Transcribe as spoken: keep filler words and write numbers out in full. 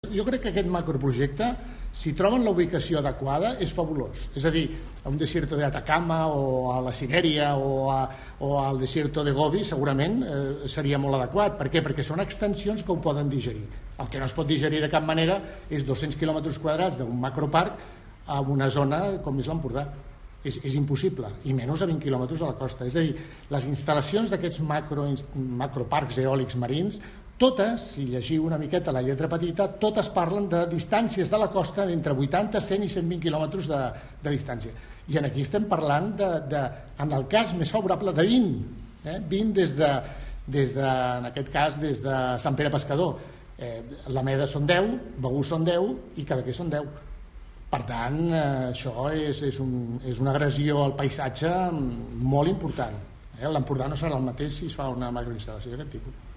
Jo crec que aquest macroprojecte, si troben la ubicació adequada, és fabulós. És a dir, a un desierto de Atacama o a la Sibèria o, a, o al desierto de Gobi segurament eh, seria molt adequat. Per què? Perquè són extensions que ho poden digerir. El que no es pot digerir de cap manera és dos-cents quilòmetres quadrats d'un macroparc a una zona com és l'Empordà. És, és impossible, i menys a vint quilòmetres de la costa. És a dir, les instal·lacions d'aquests macro, macroparcs eòlics marins, totes, si llegiu una miqueta la lletra petita, totes parlen de distàncies de la costa d'entre vuitanta, cent i cent vint quilòmetres de, de distància. I aquí estem parlant, de, de, en el cas més favorable, de vint. Eh? vint des de, des de, en aquest cas, des de Sant Pere Pescador. Eh, la Meda són deu, Begur són deu i Cadaqués són deu. Per tant, eh, això és, és, un, és una agressió al paisatge molt important. Eh? L'Empordà no serà el mateix si es fa una macroinstal·lació d'aquest tipus.